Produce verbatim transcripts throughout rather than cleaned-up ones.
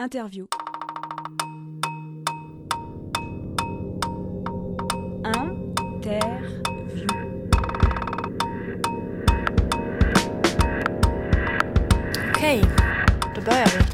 Interview. Interview. Okay, då börjar vi.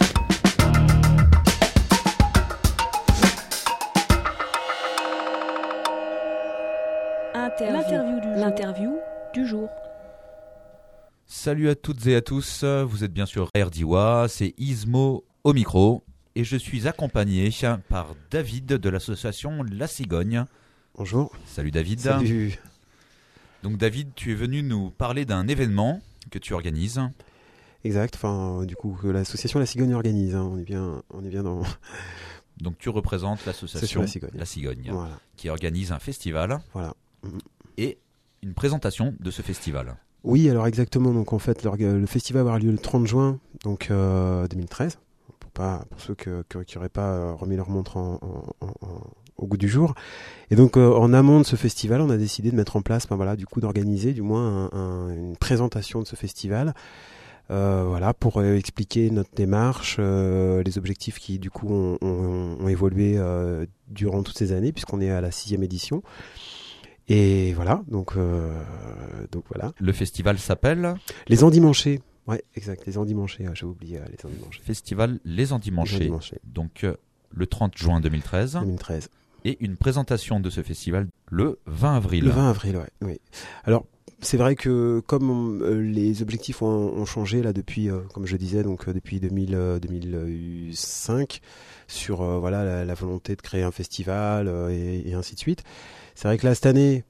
Interview. L'interview du, L'interview du jour. Salut à toutes et à tous, vous êtes bien sûr Erdiwa, c'est Ismo au micro et je suis accompagné par David de l'association La Cigogne. Bonjour. Salut David. Salut. Donc David, tu es venu nous parler d'un événement que tu organises. Exact, enfin du coup que l'association La Cigogne organise, hein. on, est bien, on est bien dans... Donc tu représentes l'association La Cigogne, La Cigogne voilà. Qui organise un festival voilà. et une présentation de ce festival. Oui, alors exactement, donc en fait le, le festival va avoir lieu le trente juin donc, euh, deux mille treize, pour, pas, pour ceux que, que, qui n'auraient pas remis leur montre en, en, en, en, au goût du jour. Et donc euh, en amont de ce festival, on a décidé de mettre en place, ben, voilà, du coup d'organiser du moins un, un, une présentation de ce festival. Euh, voilà, pour euh, expliquer notre démarche, euh, les objectifs qui du coup ont, ont, ont évolué euh, durant toutes ces années, puisqu'on est à la sixième édition. Et voilà, donc, euh, donc voilà. Le festival s'appelle Les Endimanchés. Ouais, exact, les Endimanchés, ah, j'ai oublié euh, les Endimanchés. Festival Les Endimanchés. Les Endimanchés. Donc euh, le trente juin deux mille treize. deux mille treize. Et une présentation de ce festival le vingt avril. Le vingt avril, ouais, oui. Alors, c'est vrai que comme on, euh, les objectifs ont, ont changé là depuis, euh, comme je disais, donc euh, depuis deux mille, euh, deux mille cinq, sur euh, voilà la, la volonté de créer un festival euh, et, et ainsi de suite. C'est vrai que là cette année,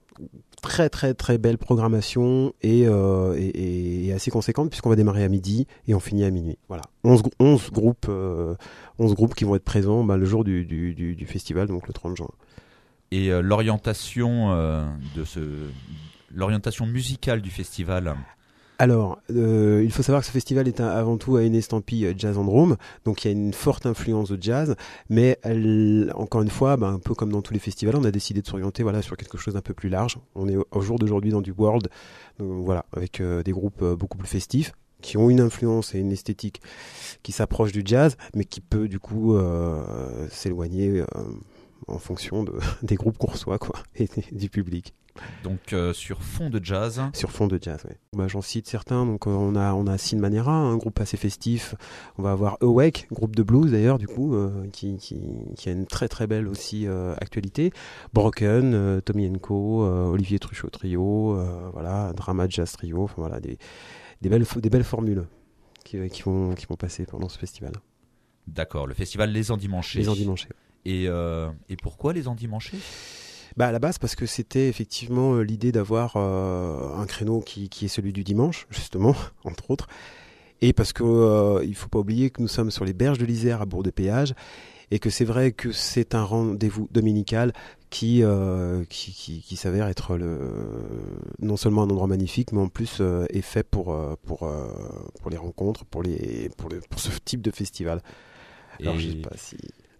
très très très belle programmation et, euh, et, et, et assez conséquente puisqu'on va démarrer à midi et on finit à minuit. Voilà, onze, onze groupes, euh, onze groupes qui vont être présents bah, le jour du, du, du, du festival, donc le trente juin. Et euh, l'orientation euh, de ce L'orientation musicale du festival. Alors, euh, il faut savoir que ce festival est un, avant tout à une estampille jazz and Rome, donc il y a une forte influence de jazz, mais elle, encore une fois, bah, un peu comme dans tous les festivals, on a décidé de s'orienter voilà, sur quelque chose d'un peu plus large. On est au, au jour d'aujourd'hui dans du world, donc, voilà, avec euh, des groupes euh, beaucoup plus festifs, qui ont une influence et une esthétique qui s'approche du jazz, mais qui peut du coup euh, s'éloigner euh, en fonction de, des groupes qu'on reçoit quoi, et du public. Donc euh, sur fond de jazz. Sur fond de jazz, oui. Bah, j'en cite certains. Donc euh, on a on a Sin Manera, un groupe assez festif. On va avoir Awake, groupe de blues d'ailleurs du coup, euh, qui, qui qui a une très très belle aussi euh, actualité. Broken, euh, Tommy and Co, euh, Olivier Truchot Trio, euh, voilà, Drama Jazz Trio. Enfin voilà des des belles des belles formules qui qui vont qui vont passer pendant ce festival. D'accord, le festival Les Endimanchés. Les Endimanchés. Et euh, et pourquoi Les Endimanchés? Bah à la base parce que c'était effectivement euh, l'idée d'avoir euh, un créneau qui, qui est celui du dimanche justement entre autres, et parce que euh, il faut pas oublier que nous sommes sur les berges de l'Isère à Bourg-de-Péage et que c'est vrai que c'est un rendez-vous dominical qui euh, qui, qui qui s'avère être le non seulement un endroit magnifique mais en plus euh, est fait pour euh, pour euh, pour les rencontres, pour les pour le pour ce type de festival. Alors et... je sais pas si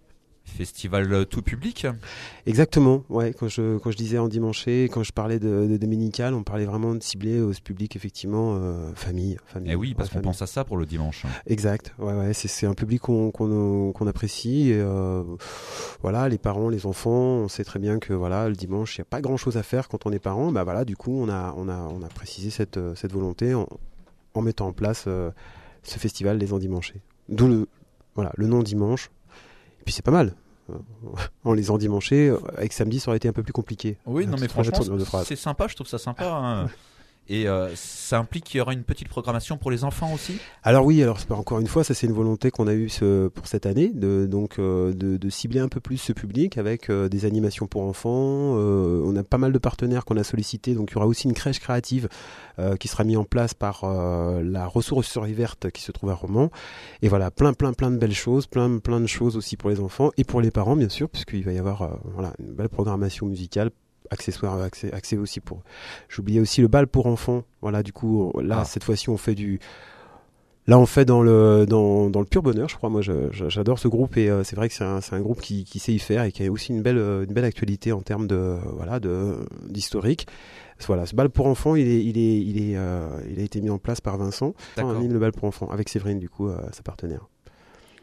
Festival tout public. Exactement, ouais. Quand je quand je disais endimanché, quand je parlais de, de dominical, on parlait vraiment de cibler au public effectivement euh, famille, famille. Et oui, parce ouais, qu'on famille. pense à ça pour le dimanche. Exact, ouais, ouais. C'est c'est un public qu'on qu'on qu'on apprécie. Et, euh, voilà, les parents, les enfants, on sait très bien que voilà, le dimanche, il y a pas grand chose à faire quand on est parent. Bah voilà, du coup, on a on a on a précisé cette cette volonté en, en mettant en place euh, ce festival Les Endimanchés. D'où le voilà le nom dimanche. Et puis c'est pas mal. En les endimanchés, avec samedi, ça aurait été un peu plus compliqué. Oui, non, mais franchement, c'est, c'est sympa, je trouve ça sympa. Hein. Et euh, ça implique qu'il y aura une petite programmation pour les enfants aussi ? Alors oui, alors encore une fois, ça c'est une volonté qu'on a eue ce, pour cette année, de, donc euh, de, de cibler un peu plus ce public avec euh, des animations pour enfants. Euh, on a pas mal de partenaires qu'on a sollicités, donc il y aura aussi une crèche créative euh, qui sera mise en place par euh, la ressourcerie verte qui se trouve à Romans. Et voilà, plein plein plein de belles choses, plein plein de choses aussi pour les enfants et pour les parents bien sûr, puisqu'il va y avoir euh, voilà, une belle programmation musicale. Accessoires, accès, accès aussi pour. J'oubliais aussi le bal pour enfants. Voilà, du coup, là, ah. cette fois-ci, on fait du. Là, on fait dans le dans, dans le pur bonheur, je crois. Moi, je, je, j'adore ce groupe et euh, c'est vrai que c'est un c'est un groupe qui qui sait y faire et qui a aussi une belle une belle actualité en termes de voilà de d'historique. Voilà, ce bal pour enfants, il est il est il est euh, il a été mis en place par Vincent. D'accord. Le bal pour enfants avec Séverine, du coup, euh, sa partenaire.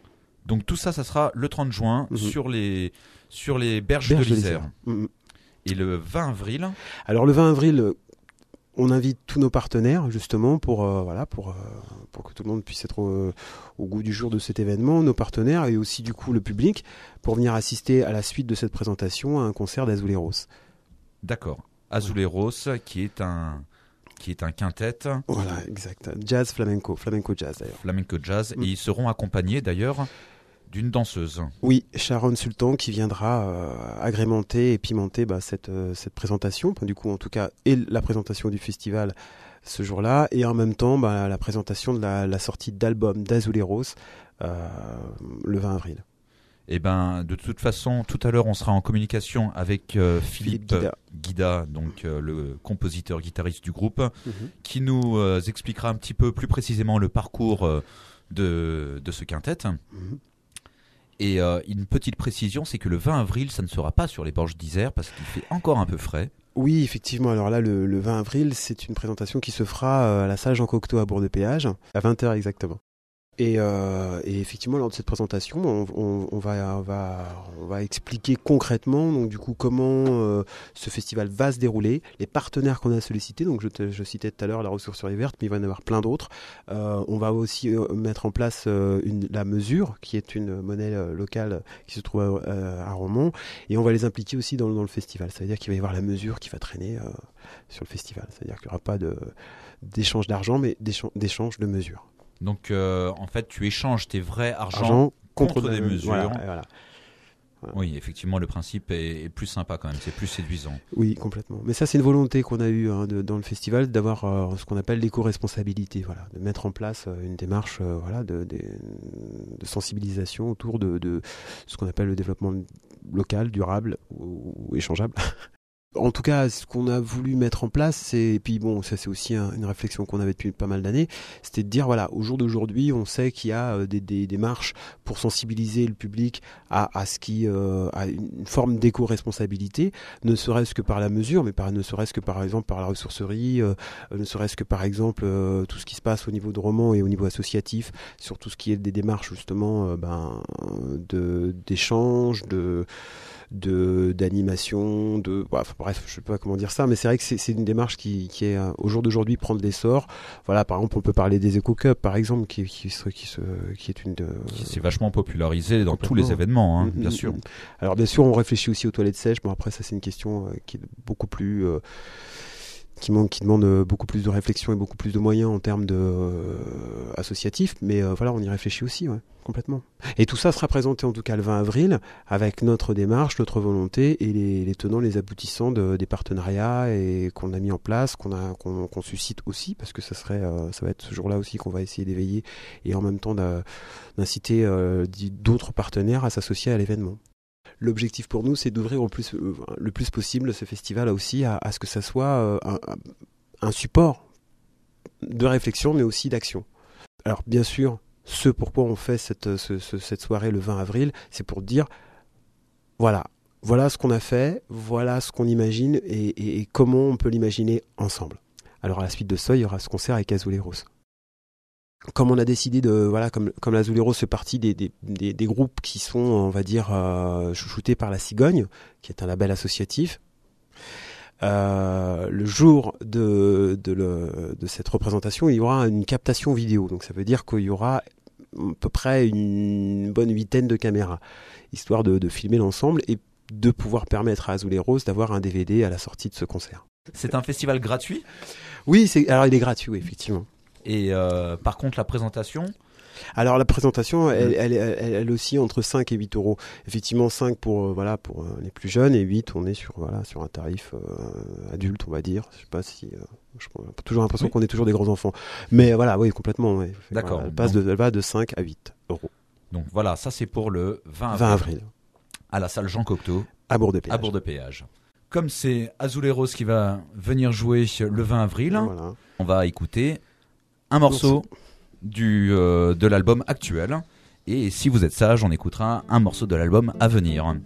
Donc tout ça, ça sera le trente juin mmh. sur, les, sur les berges, berges de l'Isère. Mmh. Et le vingt avril. Alors le vingt avril, on invite tous nos partenaires justement pour, euh, voilà, pour, euh, pour que tout le monde puisse être au, au goût du jour de cet événement, nos partenaires et aussi du coup le public, pour venir assister à la suite de cette présentation à un concert d'Azuleros. D'accord. Azuleros qui est un... qui est un quintet. Voilà, exact. Jazz flamenco, flamenco jazz d'ailleurs. Flamenco jazz, mmh. et ils seront accompagnés d'ailleurs d'une danseuse. Oui, Sharon Sultan qui viendra euh, agrémenter et pimenter bah, cette, euh, cette présentation, du coup en tout cas, et la présentation du festival ce jour-là, et en même temps bah, la présentation de la, la sortie d'album d'Azuleros euh, le vingt avril. Eh ben, de toute façon, tout à l'heure, on sera en communication avec euh, Philippe, Philippe Guida, Guida donc euh, le compositeur guitariste du groupe, mm-hmm. qui nous euh, expliquera un petit peu plus précisément le parcours euh, de, de ce quintet. Mm-hmm. Et euh, une petite précision, c'est que le vingt avril, ça ne sera pas sur les borges d'Isère parce qu'il fait encore un peu frais. Oui, effectivement. Alors là, le, le vingt avril, c'est une présentation qui se fera à la salle Jean Cocteau à Bourg-de-Péage, à vingt heures exactement. Et, euh, et effectivement, lors de cette présentation, on, on, on, va, on, va, on va expliquer concrètement donc, du coup, comment euh, ce festival va se dérouler, les partenaires qu'on a sollicités. Donc, je, te, je citais tout à l'heure la ressourcerie verte, mais il va y en avoir plein d'autres. Euh, on va aussi euh, mettre en place euh, une, la mesure, qui est une monnaie euh, locale qui se trouve à, euh, à Romont. Et on va les impliquer aussi dans, dans le festival. Ça veut dire qu'il va y avoir la mesure qui va traîner euh, sur le festival. C'est-à-dire qu'il n'y aura pas de, d'échange d'argent, mais d'échange, d'échange de mesures. Donc, euh, en fait, tu échanges tes vrais argent, argent contre, contre des mesures. Voilà, voilà. Voilà. Oui, effectivement, le principe est, est plus sympa quand même, c'est plus séduisant. Oui, complètement. Mais ça, c'est une volonté qu'on a eue hein, de, dans le festival, d'avoir euh, ce qu'on appelle l'éco-responsabilité, voilà, de mettre en place euh, une démarche euh, voilà, de, de, de sensibilisation autour de, de ce qu'on appelle le développement local, durable ou, ou échangeable. En tout cas, ce qu'on a voulu mettre en place, c'est, et puis bon, ça c'est aussi un, une réflexion qu'on avait depuis pas mal d'années, c'était de dire, voilà, au jour d'aujourd'hui, on sait qu'il y a des, des démarches pour sensibiliser le public à, à ce qui, euh, à une forme d'éco-responsabilité, ne serait-ce que par la mesure, mais par, ne serait-ce que par exemple par la ressourcerie, euh, ne serait-ce que par exemple euh, tout ce qui se passe au niveau de Romont et au niveau associatif, sur tout ce qui est des démarches justement euh, ben, de, d'échange, de... de d'animation, de bah, bref, je sais pas comment dire ça, mais c'est vrai que c'est, c'est une démarche qui, qui est au jour d'aujourd'hui prendre l'essor. Voilà, par exemple, on peut parler des Eco Cup, par exemple, qui qui se, qui, se, qui est une de, qui s'est vachement popularisé dans tous les événements, hein, mmh, bien sûr. Alors bien sûr, on réfléchit aussi aux toilettes sèches. Bon après, ça c'est une question euh, qui est beaucoup plus euh, qui, manque, qui demande beaucoup plus de réflexion et beaucoup plus de moyens en termes de euh, associatifs, mais euh, voilà, on y réfléchit aussi, ouais, complètement. Et tout ça sera présenté en tout cas le vingt avril avec notre démarche, notre volonté et les, les tenants, les aboutissants de, des partenariats et qu'on a mis en place, qu'on a qu'on, qu'on suscite aussi, parce que ça serait, euh, ça va être ce jour-là aussi qu'on va essayer d'éveiller et en même temps d'inciter euh, d'autres partenaires à s'associer à l'événement. L'objectif pour nous, c'est d'ouvrir au plus, euh, le plus possible ce festival aussi à, à ce que ça soit euh, un, un support de réflexion, mais aussi d'action. Alors bien sûr, ce pourquoi on fait cette, ce, ce, cette soirée le vingt avril, c'est pour dire, voilà, voilà ce qu'on a fait, voilà ce qu'on imagine et, et, et comment on peut l'imaginer ensemble. Alors à la suite de ça, il y aura ce concert avec Azuleros. Comme on a décidé de, voilà, comme, comme l'Azuleros fait partie des, des, des, des groupes qui sont, on va dire, euh, chouchoutés par la Cigogne, qui est un label associatif, euh, le jour de, de, le, de cette représentation, il y aura une captation vidéo. Donc ça veut dire qu'il y aura à peu près une bonne huitaine de caméras, histoire de, de filmer l'ensemble et de pouvoir permettre à Azuleros d'avoir un D V D à la sortie de ce concert. C'est un festival gratuit ? Oui, c'est, alors il est gratuit, oui, effectivement. Et euh, par contre, la présentation ? Alors la présentation, elle, elle, elle, elle aussi entre cinq et huit euros. Effectivement, cinq pour, euh, voilà, pour euh, les plus jeunes et huit, on est sur, voilà, sur un tarif euh, adulte, on va dire. Je sais pas si... Euh, j'ai toujours l'impression oui. qu'on est toujours des grands enfants. Mais voilà, oui, complètement. Ouais. D'accord. Voilà, elle, passe de, elle va de cinq à huit euros. Donc voilà, ça c'est pour le vingt avril. vingt avril. À la salle Jean Cocteau. À Bourg-de-Péage. À Bourg-de-Péage. Comme c'est Azuleros qui va venir jouer le vingt avril, voilà. On va écouter un morceau du, euh, de l'album actuel. Et si vous êtes sage, on écoutera un morceau de l'album à venir.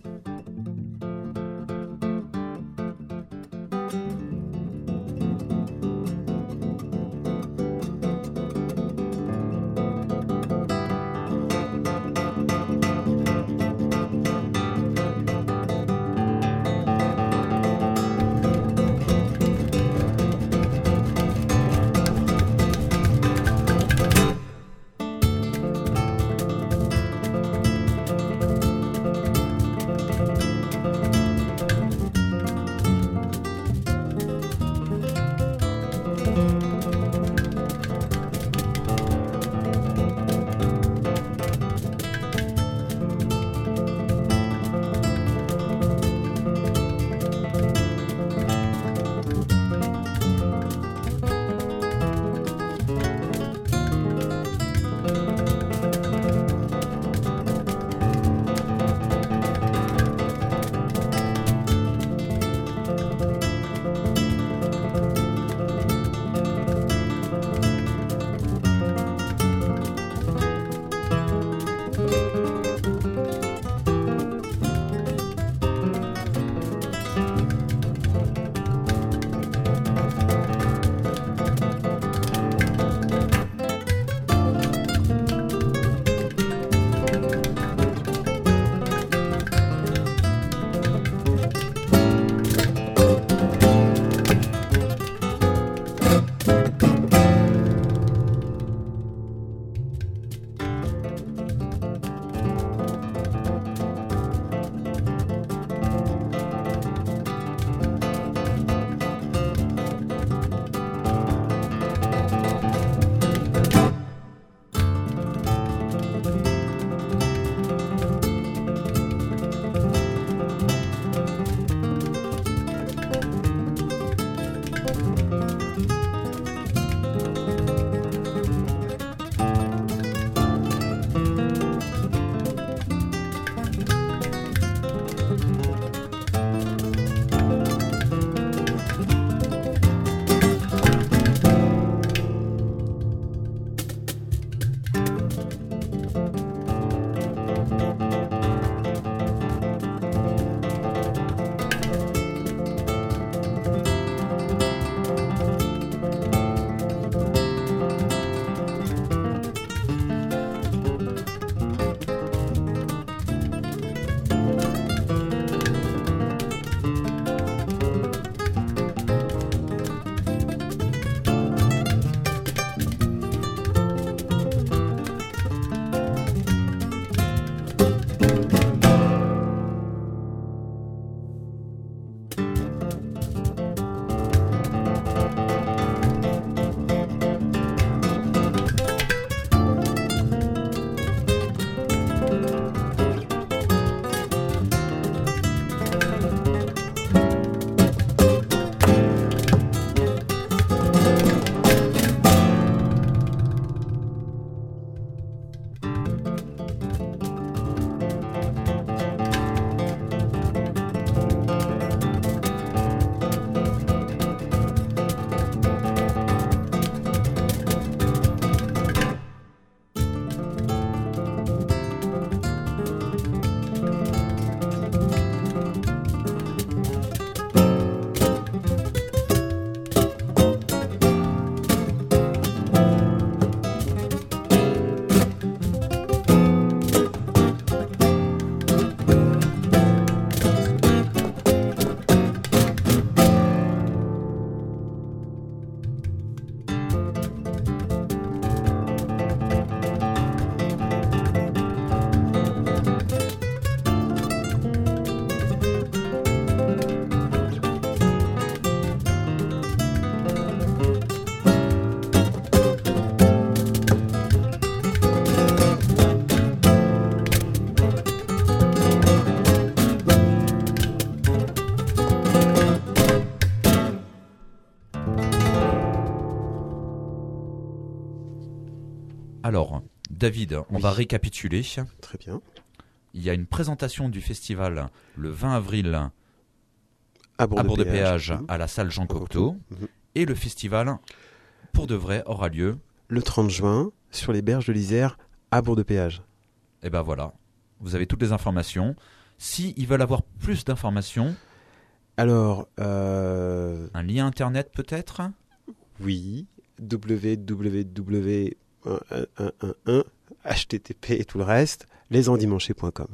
David, on Oui. va récapituler. Très bien. Il y a une présentation du festival le vingt avril À Bourg à de Bourg de Péage. Péage Mhm. à la salle Jean Cocteau. Mhm. Et le festival, pour de vrai, aura lieu. Le trente juin, sur les berges de l'Isère, à Bourg de Péage. Et ben voilà, vous avez toutes les informations. Si ils veulent avoir plus d'informations, Alors, euh, un lien internet peut-être. oui, w w w point h t t p et tout le reste, lesendimanchés point com.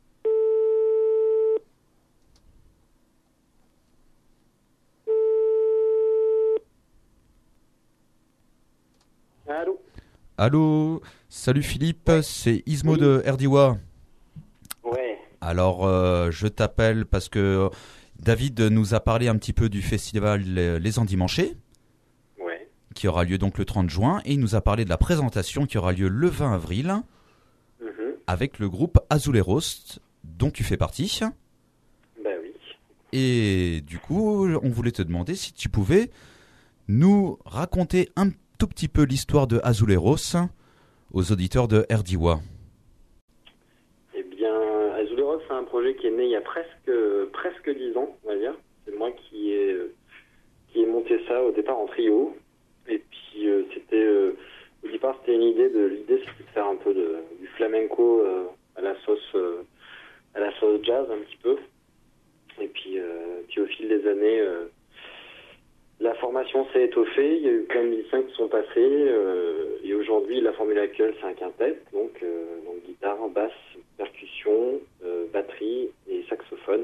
Allô. Allô, salut Philippe, c'est Ismo Oui. de Erdiwa. Ouais. Alors, euh, je t'appelle parce que David nous a parlé un petit peu du festival Les Les Endimanchés, Ouais. qui aura lieu donc le trente juin, et il nous a parlé de la présentation qui aura lieu le vingt avril Mhm. avec le groupe Azuleros, dont tu fais partie. Bah oui. Et du coup, on voulait te demander si tu pouvais nous raconter un tout petit peu l'histoire de Azuleros aux auditeurs de Erdiwa. Eh bien, Azuleros, c'est un projet qui est né il y a presque presque dix ans, on va dire. C'est moi qui ai qui ai monté ça au départ en trio. Et puis euh, c'était euh, au départ c'était une idée de l'idée c'était de faire un peu de, du flamenco euh, à la sauce euh, à la sauce jazz un petit peu. Et puis euh, puis au fil des années euh, la formation s'est étoffée, il y a eu plein de musiciens qui sont passés, euh, et aujourd'hui la formule actuelle c'est un quintet, donc, euh, donc guitare, basse, percussion, euh, batterie et saxophone.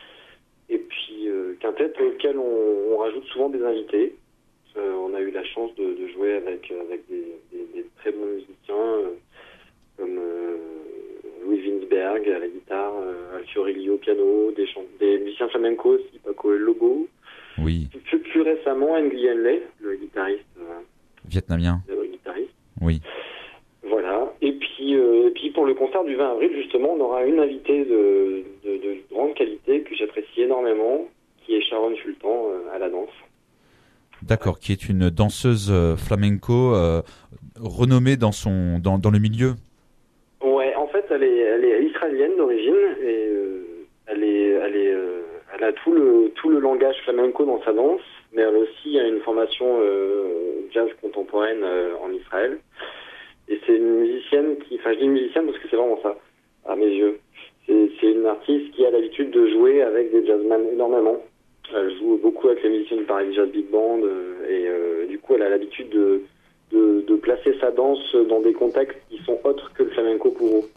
Et puis euh, quintet auquel on, on rajoute souvent des invités. Euh, on a eu la chance de, de jouer avec, avec des, des, des très bons musiciens euh, comme euh, Louis Winsberg à la guitare, euh, Alfio Riglio au piano, des, chant- des musiciens flamenco aussi, Paco El Lobo. Oui, Plus, plus récemment, Nguyen Le, le guitariste, euh, vietnamien. le guitariste. Oui. Voilà. Et puis, euh, et puis pour le concert du vingt avril, justement, on aura une invitée de, de, de grande qualité que j'apprécie énormément, qui est Sharon Fulton euh, à la danse. D'accord, qui est une danseuse euh, flamenco euh, renommée dans, son, dans, dans le milieu. Ouais, en fait, elle est, elle est israélienne d'origine et euh, elle est, elle est, euh, elle a tout le tout le langage flamenco dans sa danse, mais elle aussi a une formation euh, jazz contemporaine euh, en Israël. Et c'est une musicienne qui, enfin, je dis musicienne parce que c'est vraiment ça, à mes yeux. C'est, c'est une artiste qui a l'habitude de jouer avec des jazzmen énormément. Elle joue beaucoup avec les musiciens du Paris Jazz Big Band euh, et euh, du coup, elle a l'habitude de De, de placer sa danse dans des contextes qui sont autres que le flamenco pour eux.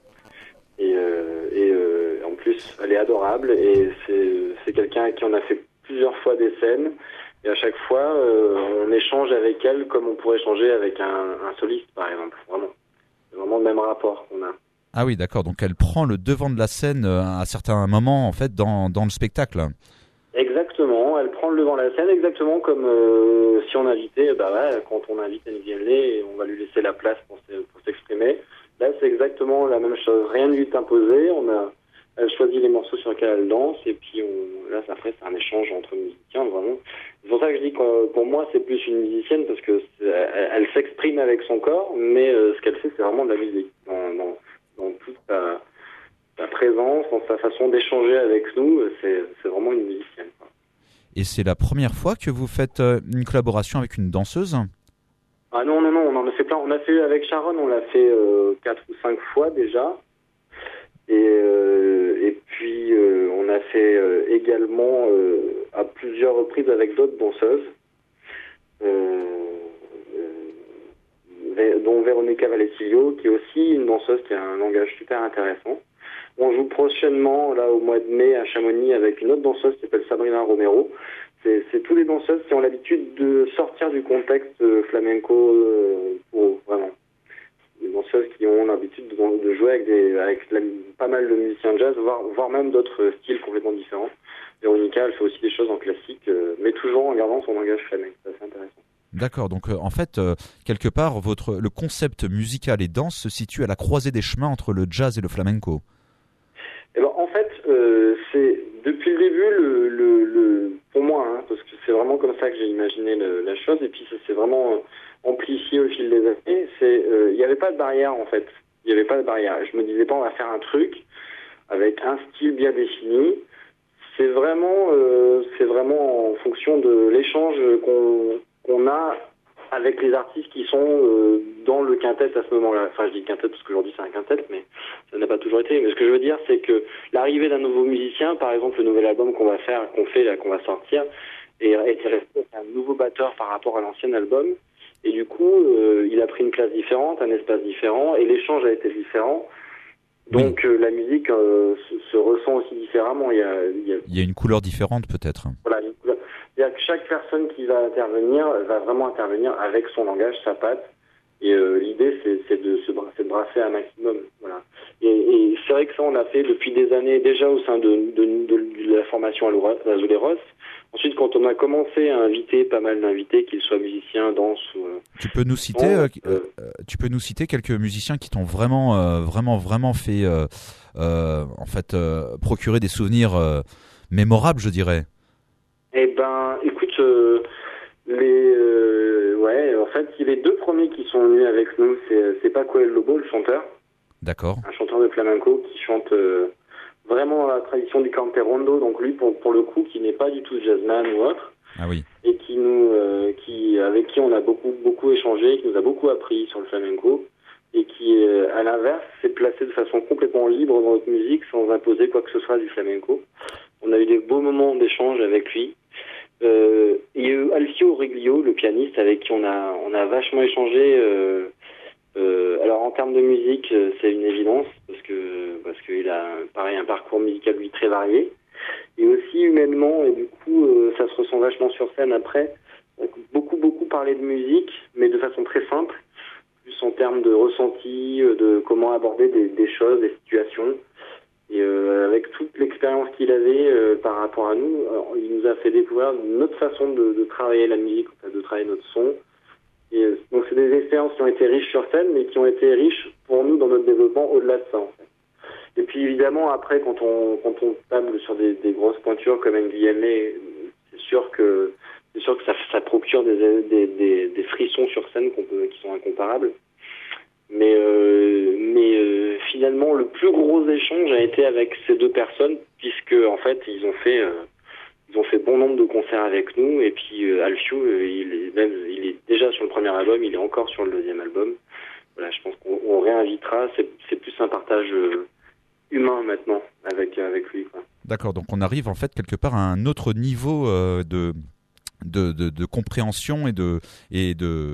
Et, euh, et euh, en plus, elle est adorable et c'est, c'est quelqu'un à qui on a fait plusieurs fois des scènes. Et à chaque fois, euh, on échange avec elle comme on pourrait échanger avec un, un soliste, par exemple. Vraiment. C'est vraiment le même rapport qu'on a. Ah oui, d'accord, donc elle prend le devant de la scène euh, à certains moments en fait dans, dans le spectacle. Exactement, elle prend le devant de la scène exactement comme euh, si on invitait, bah ouais, quand on invite Nguyen Le, on va lui laisser la place pour, se, pour s'exprimer. Là, c'est exactement la même chose, rien ne lui est imposé, on a, elle choisit les morceaux sur lesquels elle danse, et puis on, là, après, c'est un échange entre musiciens, vraiment. C'est pour ça que je dis que pour moi, c'est plus une musicienne, parce que c'est, elle, elle s'exprime avec son corps, mais euh, ce qu'elle fait, c'est vraiment de la musique, dans, dans, dans toute sa... sa présence, dans sa façon d'échanger avec nous, c'est, c'est vraiment une musicienne. Et c'est la première fois que vous faites euh, une collaboration avec une danseuse ? Ah non, non, non, on en a fait plein. On a fait avec Sharon, on l'a fait euh, quatre ou cinq fois déjà. Et, euh, et puis, euh, on a fait euh, également euh, à plusieurs reprises avec d'autres danseuses, euh, euh, dont Veronica Vallecillo, qui est aussi une danseuse qui a un langage super intéressant. On joue prochainement, là, au mois de mai, à Chamonix, avec une autre danseuse qui s'appelle Sabrina Romero. C'est, c'est tous les danseuses qui ont l'habitude de sortir du contexte euh, flamenco euh, pour eux, vraiment. Des danseuses qui ont l'habitude de, de jouer avec, des, avec la, pas mal de musiciens jazz, voire, voire même d'autres styles complètement différents. Véronica, elle fait aussi des choses en classique, euh, mais toujours en gardant son langage flamenco. C'est assez intéressant. D'accord, donc euh, en fait, euh, quelque part, votre, le concept musical et danse se situe à la croisée des chemins entre le jazz et le flamenco. Eh ben, en fait, euh, c'est depuis le début, le, le, le, pour moi, hein, parce que c'est vraiment comme ça que j'ai imaginé le, la chose, et puis c'est, c'est vraiment amplifié au fil des années. C'est, euh, il n'y avait pas de barrière en fait. Il n'y avait pas de barrière. Je me disais pas on va faire un truc avec un style bien défini. C'est vraiment, euh, c'est vraiment en fonction de l'échange qu'on, qu'on a avec les artistes qui sont euh, dans le quintet à ce moment-là. Enfin, je dis quintet parce qu'aujourd'hui c'est un quintet, mais ça n'a pas toujours été. Mais ce que je veux dire, c'est que l'arrivée d'un nouveau musicien, par exemple le nouvel album qu'on va faire, qu'on fait là, qu'on va sortir, et était resté un nouveau batteur par rapport à l'ancien album. Et du coup, euh, il a pris une place différente, un espace différent, et l'échange a été différent. Donc oui. euh, la musique euh, se, se ressent aussi différemment. Il y a, il y a... il y a une couleur différente peut-être. Voilà, une couleur. Il y a que chaque personne qui va intervenir va vraiment intervenir avec son langage, sa patte. Et euh, l'idée, c'est, c'est, de se, c'est de brasser un maximum. Voilà. Et, et c'est vrai que ça, on l'a fait depuis des années déjà au sein de, de, de, de la formation Azuleros. Ensuite, quand on a commencé à inviter pas mal d'invités, qu'ils soient musiciens, danse ou... Euh, tu peux nous citer, euh, euh, tu peux nous citer quelques musiciens qui t'ont vraiment, euh, vraiment, vraiment fait, euh, euh, en fait, euh, procurer des souvenirs euh, mémorables, je dirais. Eh ben, écoute, euh, les, euh, ouais, en fait, les deux premiers qui sont venus avec nous, c'est, c'est Paco El Lobo, le chanteur. D'accord. Un chanteur de flamenco qui chante euh, vraiment la tradition du cante rondo, donc lui, pour, pour le coup, qui n'est pas du tout jazzman ou autre. Ah oui. Et qui nous, euh, qui, avec qui on a beaucoup, beaucoup échangé, qui nous a beaucoup appris sur le flamenco, et qui, euh, à l'inverse, s'est placé de façon complètement libre dans notre musique, sans imposer quoi que ce soit du flamenco. On a eu des beaux moments d'échange avec lui. Euh, il y a eu Alfio Reglio, le pianiste, avec qui on a, on a vachement échangé. Euh, euh, alors en termes de musique, c'est une évidence, parce que, parce qu'il a, pareil, un parcours musical, lui, très varié. Et aussi humainement, et du coup, euh, ça se ressent vachement sur scène après. Donc, beaucoup, beaucoup parlé de musique, mais de façon très simple, plus en termes de ressenti, de comment aborder des, des choses, des situations. Et euh, avec toute l'expérience qu'il avait euh, par rapport à nous, euh, il nous a fait découvrir notre façon de, de travailler la musique, de travailler notre son. Et euh, donc c'est des expériences qui ont été riches sur scène, mais qui ont été riches pour nous dans notre développement au-delà de ça, en fait. Et puis évidemment, après, quand on quand on table sur des, des grosses pointures comme N G M A, c'est sûr que c'est sûr que ça, ça procure des, des, des, des frissons sur scène qu'on peut, qui sont incomparables. Mais, euh, mais euh, finalement, le plus gros échange a été avec ces deux personnes, puisque en fait, ils ont fait, euh, ils ont fait bon nombre de concerts avec nous. Et puis euh, Alfio, euh, il est même, il est déjà sur le premier album, il est encore sur le deuxième album. Voilà, je pense qu'on on réinvitera. C'est, c'est plus un partage euh, humain maintenant avec avec lui, quoi. D'accord, donc on arrive en fait quelque part à un autre niveau euh, de, de de de compréhension et de et de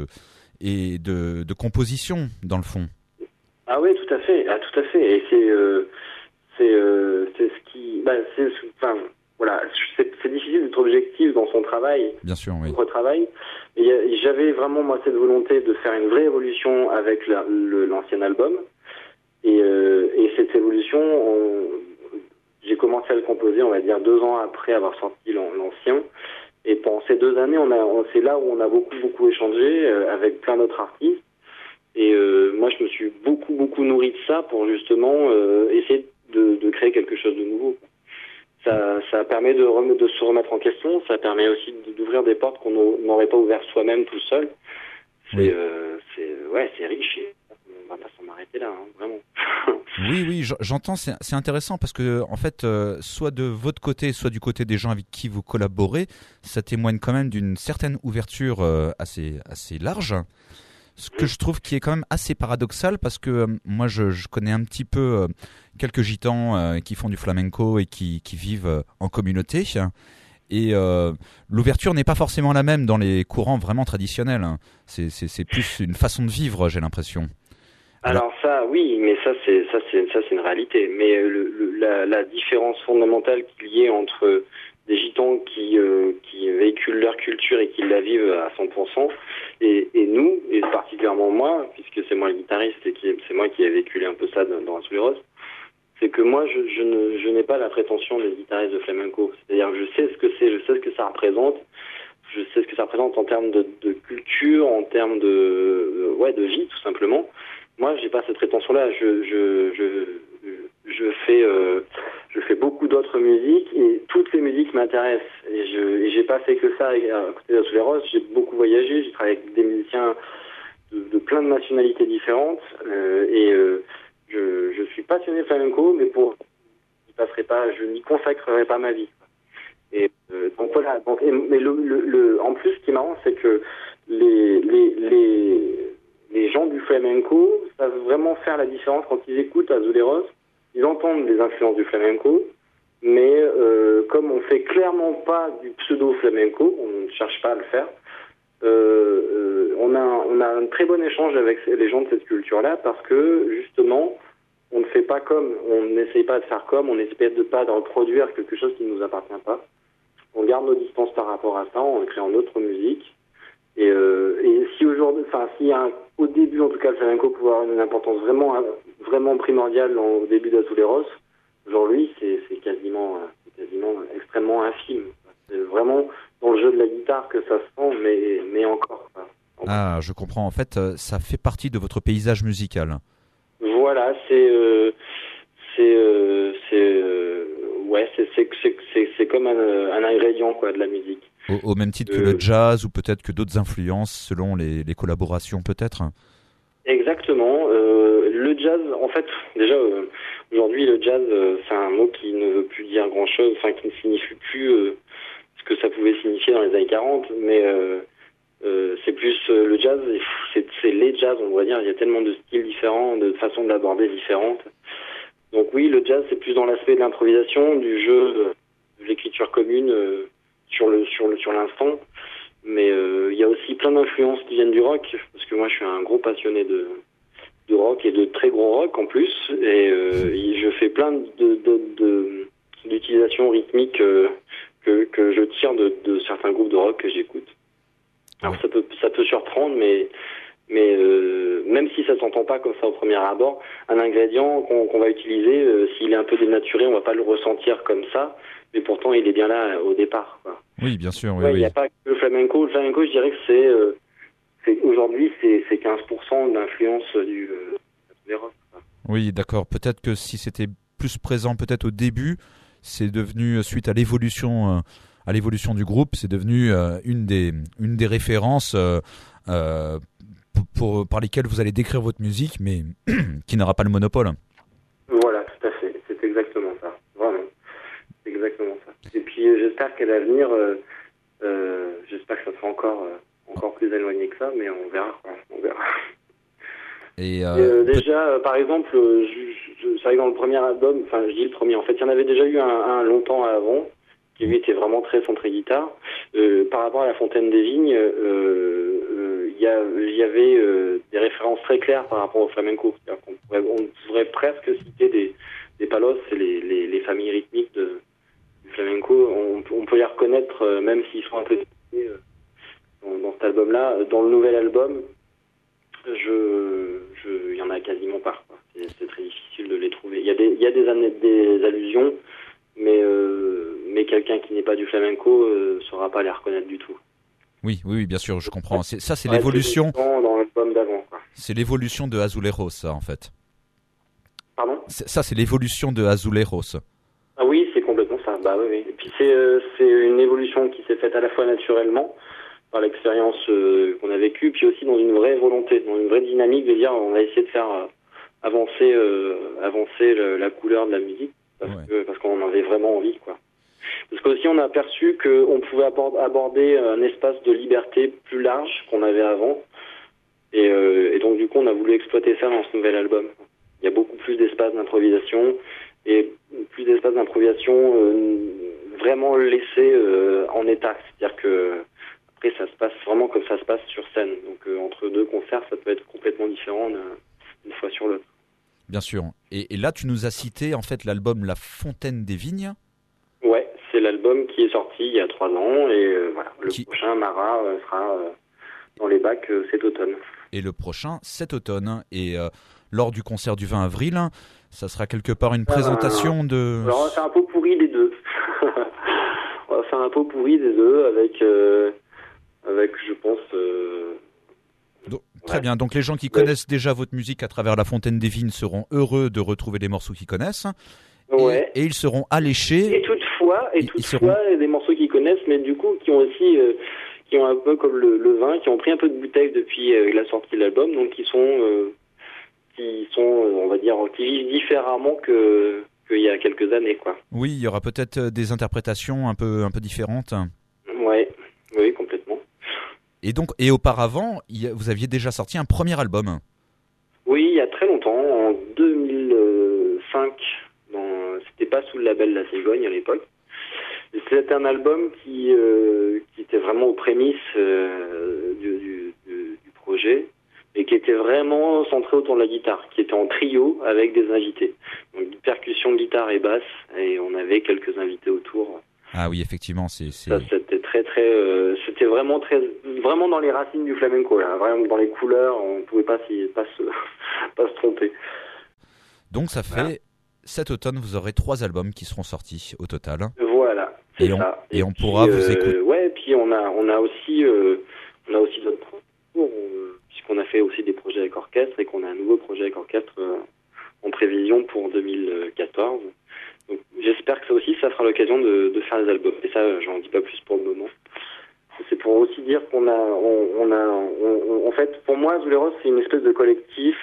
et de, de composition dans le fond. Ah oui, tout à fait, ah, tout à fait. Et c'est euh, c'est euh, c'est ce qui, bah, c'est, enfin voilà, c'est, c'est difficile d'être objectif dans son travail. Bien sûr, oui. Son travail. Et j'avais vraiment moi cette volonté de faire une vraie évolution avec la, le, l'ancien album. Et, euh, et cette évolution, on, j'ai commencé à le composer, on va dire deux ans après avoir sorti l'ancien. Et pendant ces deux années, on a, on, c'est là où on a beaucoup, beaucoup échangé euh, avec plein d'autres artistes. Et euh, moi, je me suis beaucoup, beaucoup nourri de ça pour justement euh, essayer de, de créer quelque chose de nouveau. Ça, ça permet de, rem- de se remettre en question. Ça permet aussi d'ouvrir des portes qu'on n'aurait pas ouvertes soi-même tout seul. C'est, oui. euh, c'est, ouais, c'est riche. Et on va pas s'en arrêter là, hein, vraiment. Oui, oui, j'entends, c'est, c'est intéressant parce que, en fait, euh, soit de votre côté, soit du côté des gens avec qui vous collaborez, ça témoigne quand même d'une certaine ouverture euh, assez, assez large. Ce que je trouve qui est quand même assez paradoxal parce que euh, moi, je, je connais un petit peu euh, quelques gitans euh, qui font du flamenco et qui, qui vivent euh, en communauté. Et euh, l'ouverture n'est pas forcément la même dans les courants vraiment traditionnels. C'est, c'est, c'est plus une façon de vivre, j'ai l'impression. Alors ça, oui, mais ça c'est ça c'est ça c'est une réalité. Mais le, le, la, la différence fondamentale qu'il y ait entre des gitans qui euh, qui véhiculent leur culture et qui la vivent à cent pour cent et, et nous, et particulièrement moi, puisque c'est moi le guitariste et qui c'est moi qui ai véhiculé un peu ça dans, dans Azuleros, c'est que moi je, je ne je n'ai pas la prétention des guitaristes de flamenco. C'est-à-dire que je sais ce que c'est, je sais ce que ça représente. Je sais ce que ça représente en termes de, de culture, en termes de ouais de vie tout simplement. Moi, j'ai pas cette prétention-là. Je, je, je, je fais, euh, je fais beaucoup d'autres musiques et toutes les musiques m'intéressent. Et je, et j'ai pas fait que ça à côté d'Azul et Rose. J'ai beaucoup voyagé. J'ai travaillé avec des musiciens de, de plein de nationalités différentes. Euh, et euh, je, je suis passionné de flamenco, mais pour je n'y passerai pas, je n'y consacrerai pas ma vie. Et euh, donc voilà. Donc, et, mais le, le, le, en plus, ce qui est marrant, c'est que les les les les gens du flamenco savent vraiment faire la différence quand ils écoutent Azul et Rose. Ils entendent les influences du flamenco, mais euh, comme on fait clairement pas du pseudo-flamenco, on ne cherche pas à le faire, euh, euh, on, a, on a un très bon échange avec les gens de cette culture-là, parce que justement, on ne fait pas comme, on n'essaye pas de faire comme, on n'essaie de pas de reproduire quelque chose qui ne nous appartient pas. On garde nos distances par rapport à ça, en créant notre musique. Et, euh, et si aujourd'hui, enfin, si un, au début, en tout cas, le flamenco pouvait avoir une importance vraiment, vraiment primordiale au début d'Azul et Rose, aujourd'hui, c'est, c'est quasiment, c'est quasiment extrêmement infime. C'est vraiment dans le jeu de la guitare que ça se sent, mais, mais encore. Ah, je comprends. En fait, ça fait partie de votre paysage musical. Voilà, c'est, euh, c'est, euh, c'est, euh, ouais, c'est, c'est, c'est, c'est, c'est comme un, un ingrédient, quoi, de la musique. Au, au même titre que euh, le jazz, ou peut-être que d'autres influences, selon les, les collaborations, peut-être. Exactement. Euh, le jazz, en fait, déjà, euh, aujourd'hui, le jazz, euh, c'est un mot qui ne veut plus dire grand-chose, enfin, qui ne signifie plus euh, ce que ça pouvait signifier dans les années quarante, mais euh, euh, c'est plus euh, le jazz, c'est, c'est les jazz, on va dire. Il y a tellement de styles différents, de façons de l'aborder différentes. Donc oui, le jazz, c'est plus dans l'aspect de l'improvisation, du jeu, de l'écriture commune, euh, sur le sur le sur l'instant. Mais euh, il y a aussi plein d'influences qui viennent du rock, parce que moi je suis un gros passionné de de rock, et de très gros rock en plus, et, euh, et je fais plein de, de, de d'utilisations rythmiques euh, que que je tire de, de certains groupes de rock que j'écoute. Alors ça peut ça peut surprendre, mais mais euh, même si ça s'entend pas comme ça au premier abord, un ingrédient qu'on, qu'on va utiliser, euh, s'il est un peu dénaturé, on va pas le ressentir comme ça, mais pourtant il est bien là au départ, quoi. Oui, bien sûr. Oui, ouais, il oui. n'y a pas que le flamenco. Le flamenco, je dirais que c'est, euh, c'est aujourd'hui c'est, c'est quinze pour cent de l'influence du euh, des rock, quoi. Oui, d'accord. Peut-être que si c'était plus présent, peut-être au début, c'est devenu, suite à l'évolution, euh, à l'évolution du groupe, c'est devenu euh, une des une des références euh, euh, pour, pour par lesquelles vous allez décrire votre musique, mais qui n'aura pas le monopole. Voilà, tout à fait. C'est exactement ça. Vraiment, c'est exactement ça. Et puis euh, j'espère qu'à l'avenir, euh, euh, j'espère que ça sera encore euh, encore plus éloigné que ça, mais on verra, quoi. On verra. Et, euh, Et euh, déjà, euh, par exemple, euh, je, je, c'est vrai que dans le premier album, enfin je dis le premier, en fait il y en avait déjà eu un, un longtemps avant, qui lui était vraiment très centré guitare. Euh, par rapport à la Fontaine des Vignes, il euh, euh, y, y avait euh, des références très claires par rapport au flamenco. C'est-à-dire qu'on pourrait, on pourrait presque citer des, des palos, c'est les, les, les familles rythmiques de, du flamenco. On, on peut les reconnaître, euh, même s'ils sont un peu euh, dans, dans cet album-là. Dans le nouvel album, je, je, il y en a quasiment pas, quoi. C'est, c'est très difficile de les trouver. Il y a des, il y a des, des allusions, mais, euh, mais quelqu'un qui n'est pas du flamenco ne euh, saura pas les reconnaître du tout. Oui, oui, oui, bien sûr, je comprends. C'est, ça, c'est ouais, l'évolution. C'est dans l'album d'avant, quoi. C'est l'évolution de Azuleros, ça, en fait. Pardon ? c'est, Ça, c'est l'évolution de Azuleros. Ah oui, c'est complètement ça. Bah oui, oui. Et puis c'est, euh, c'est une évolution qui s'est faite à la fois naturellement, par l'expérience euh, qu'on a vécue, puis aussi dans une vraie volonté, dans une vraie dynamique de dire on va essayer de faire euh, avancer, euh, avancer le, la couleur de la musique, parce, ouais. que, parce qu'on en avait vraiment envie, quoi. Parce qu'aussi on a aperçu qu'on pouvait aborder un espace de liberté plus large qu'on avait avant, et, euh, et donc du coup on a voulu exploiter ça dans ce nouvel album. Il y a beaucoup plus d'espace d'improvisation, et plus d'espace d'improvisation euh, vraiment laissé euh, en état, c'est-à-dire que après, ça se passe vraiment comme ça se passe sur scène. Donc, euh, entre deux concerts, ça peut être complètement différent d'une fois sur l'autre. Bien sûr. Et, et là, tu nous as cité, en fait, l'album La Fontaine des Vignes. Ouais, c'est l'album qui est sorti il y a trois ans. Et euh, voilà, le qui... prochain, Mara, euh, sera euh, dans les bacs euh, cet automne. Et le prochain, cet automne. Et euh, lors du concert du vingt avril, ça sera quelque part une présentation euh, de... Alors, on va faire un pot pourri des deux. On va faire un pot pourri des deux avec... Euh... Avec, je pense... Euh... Donc, très ouais. bien. Donc, les gens qui ouais. connaissent déjà votre musique à travers La Fontaine des Vignes seront heureux de retrouver les morceaux qu'ils connaissent. Ouais. Et, et ils seront alléchés. Et toutefois, toutefois, et ils, toutefois, ils seront... des morceaux qu'ils connaissent, mais du coup, qui ont aussi, euh, qui ont un peu comme le, le vin, qui ont pris un peu de bouteille depuis euh, la sortie de l'album, donc qui sont, euh, qui sont, euh, on va dire, qui vivent différemment que qu'il y a quelques années, quoi. Oui, il y aura peut-être des interprétations un peu, un peu différentes. Ouais, oui, complètement. Et donc, et auparavant, il, vous aviez déjà sorti un premier album. Oui, il y a très longtemps, en deux mille cinq, dans, c'était pas sous le label La Cigogne à l'époque. C'était un album qui, euh, qui était vraiment aux prémices euh, du, du, du, du projet et qui était vraiment centré autour de la guitare, qui était en trio avec des invités. Donc percussion, guitare et basse, et on avait quelques invités autour. Ah oui, effectivement, c'est... c'est... Ça, c'était très très, euh, c'était vraiment très, vraiment dans les racines du flamenco là, vraiment dans les couleurs, on pouvait pas s'y, pas se, pas se tromper. Donc ça fait, voilà. Cet automne, vous aurez trois albums qui seront sortis au total. Voilà, c'est et on, ça. Et, et on puis, pourra euh, vous écouter. Ouais, et puis on a, on a aussi, euh, on a aussi d'autres projets, euh, puisqu'on a fait aussi des projets avec orchestre et qu'on a un nouveau projet avec orchestre euh, en prévision pour deux mille quatorze. Donc, j'espère que ça aussi, ça fera l'occasion de, de faire des albums. Et ça, j'en dis pas plus pour le moment. C'est pour aussi dire qu'on a, on, on a, on, on, en fait, pour moi, Azuleros, c'est une espèce de collectif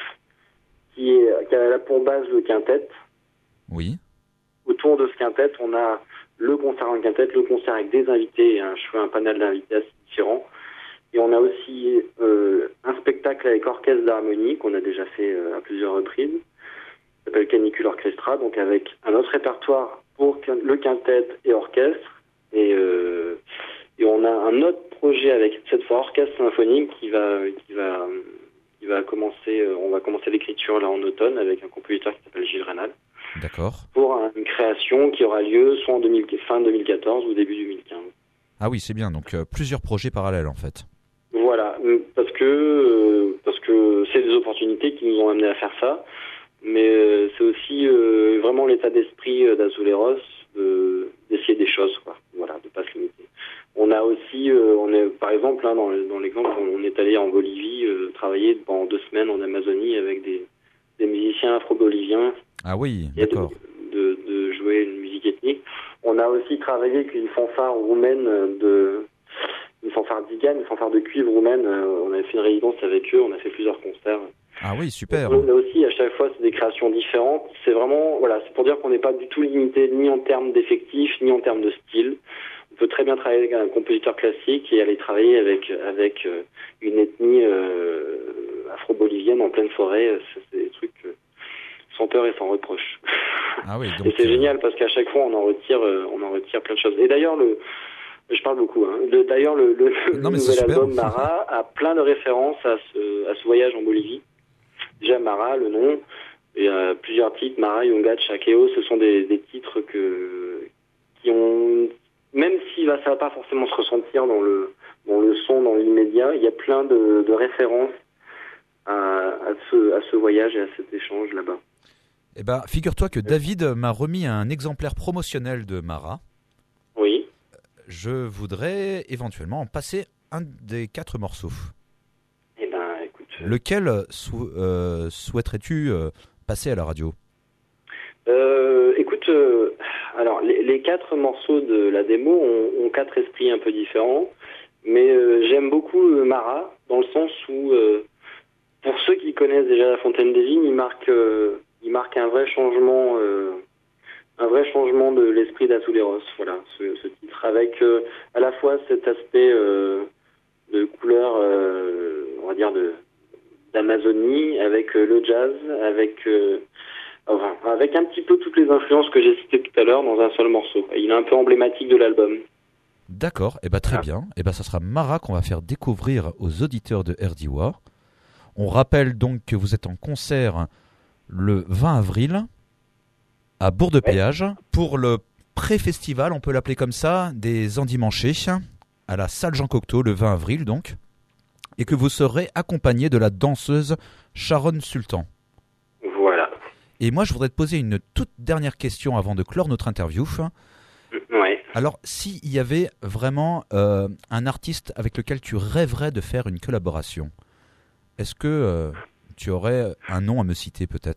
qui est, qui a là pour base le quintet. Oui. Autour de ce quintet, on a le concert en quintet, le concert avec des invités, un, je fais un panel d'invités assez différents. Et on a aussi euh, un spectacle avec orchestre d'harmonie qu'on a déjà fait euh, à plusieurs reprises. Ça s'appelle Canicule Orchestra, donc avec un autre répertoire pour le quintet et orchestre. Et, euh, et on a un autre projet avec cette fois orchestre symphonique qui va, qui va, qui va commencer. On va commencer l'écriture là en automne avec un compositeur qui s'appelle Gilles Reynal. D'accord. Pour une création qui aura lieu soit en deux mille, fin deux mille quatorze ou début deux mille quinze. Ah oui, c'est bien. Donc euh, plusieurs projets parallèles en fait. Voilà, parce que euh, parce que c'est des opportunités qui nous ont amené à faire ça. Mais euh, c'est aussi euh, vraiment l'état d'esprit euh, d'Azuleros de, d'essayer des choses, quoi. Voilà, de pas se limiter. On a aussi, euh, on est, par exemple, hein, dans, dans l'exemple, on est allé en Bolivie euh, travailler pendant deux semaines en Amazonie avec des, des musiciens afro-boliviens. Ah oui, d'accord. De, de, de jouer une musique ethnique. On a aussi travaillé avec une fanfare roumaine de, une fanfare d'Igane, une fanfare de cuivre roumaine. On avait fait une résidence avec eux, on a fait plusieurs concerts. Ah oui, super. Donc, là aussi, à chaque fois, c'est des créations différentes. C'est vraiment, voilà, c'est pour dire qu'on n'est pas du tout limité ni en termes d'effectifs, ni en termes de style. On peut très bien travailler avec un compositeur classique et aller travailler avec avec une ethnie euh, afro-bolivienne en pleine forêt. C'est, c'est des trucs euh, sans peur et sans reproche. Ah oui, donc et c'est euh... génial parce qu'à chaque fois, on en retire, euh, on en retire plein de choses. Et d'ailleurs, le je parle beaucoup. Hein. Le, d'ailleurs, le, le, non, le nouvel album Mara a plein de références à ce à ce voyage en Bolivie. Déjà Mara, le nom, il y a plusieurs titres, Mara, Yunga, Chakeo, ce sont des, des titres que, qui ont, même si là, ça va pas forcément se ressentir dans le, dans le son, dans l'immédiat, il y a plein de, de références à, à, ce, à ce voyage et à cet échange là-bas. Eh ben, figure-toi que David m'a remis un exemplaire promotionnel de Mara. Oui. Je voudrais éventuellement en passer un des quatre morceaux. Lequel sou- euh, souhaiterais-tu euh, passer à la radio ? euh, Écoute, euh, alors les, les quatre morceaux de la démo ont, ont quatre esprits un peu différents, mais euh, j'aime beaucoup euh, Mara, dans le sens où, euh, pour ceux qui connaissent déjà La Fontaine des Vignes, il marque, euh, il marque un vrai changement, euh, un vrai changement de l'esprit d'Azuleros. Voilà, ce, ce titre avec euh, à la fois cet aspect euh, de couleur, euh, on va dire de d'Amazonie, avec euh, le jazz, avec euh, enfin, avec un petit peu toutes les influences que j'ai citées tout à l'heure dans un seul morceau. Il est un peu emblématique de l'album. D'accord, et eh ben très ah. bien. Et eh ben ça sera Mara qu'on va faire découvrir aux auditeurs de R D I W A. On rappelle donc que vous êtes en concert le vingt avril à Bourg-de-Péage ouais. pour le pré-festival, on peut l'appeler comme ça, des Endimanchés à la salle Jean Cocteau le vingt avril donc. Et que vous serez accompagné de la danseuse Sharon Sultan. Voilà. Et moi, je voudrais te poser une toute dernière question avant de clore notre interview. Ouais. Alors, s'il y avait vraiment euh, un artiste avec lequel tu rêverais de faire une collaboration, est-ce que euh, tu aurais un nom à me citer peut-être ?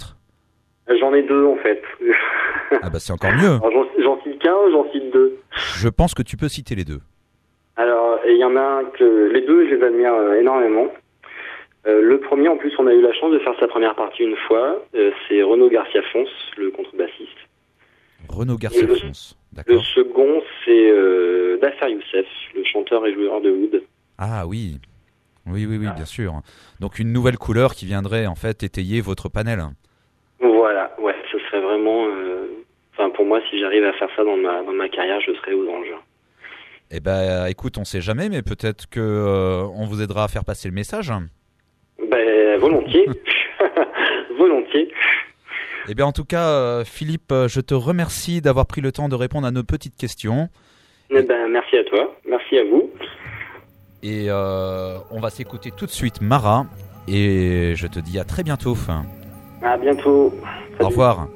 J'en ai deux en fait. Ah bah c'est encore mieux. Alors, j'en, j'en cite qu'un ou j'en cite deux? Je pense que tu peux citer les deux. Alors, il y en a un que les deux, je les admire euh, énormément. Euh, le premier, en plus, on a eu la chance de faire sa première partie une fois. Euh, c'est Renaud Garcia-Fons, le contrebassiste. Renaud Garcia-Fons, le, d'accord. Le second, c'est euh, Dafer Youssef, le chanteur et joueur de oud. Ah oui, oui, oui, oui, bien sûr. Donc une nouvelle couleur qui viendrait en fait étayer votre panel. Voilà, ouais, ce serait vraiment... Euh... Enfin, pour moi, si j'arrive à faire ça dans ma, dans ma carrière, je serai aux anges. Eh ben, écoute, on sait jamais, mais peut-être que euh, on vous aidera à faire passer le message. Ben, volontiers. Volontiers. Eh bien, en tout cas, euh, Philippe, je te remercie d'avoir pris le temps de répondre à nos petites questions. Eh ben, merci à toi. Merci à vous. Et euh, on va s'écouter tout de suite Mara. Et je te dis à très bientôt. À bientôt. Salut. Au revoir.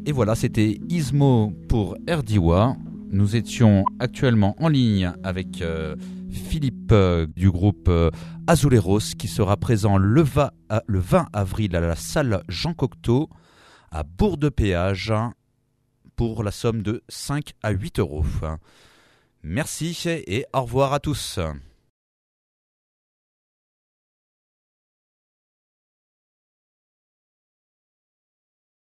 Et voilà, c'était Ismo pour Erdiwa. Nous étions actuellement en ligne avec euh, Philippe euh, du groupe euh, Azuleros qui sera présent le, va, euh, le vingt avril à la salle Jean Cocteau à Bourg-de-Péage pour la somme de cinq à huit euros. Merci et au revoir à tous.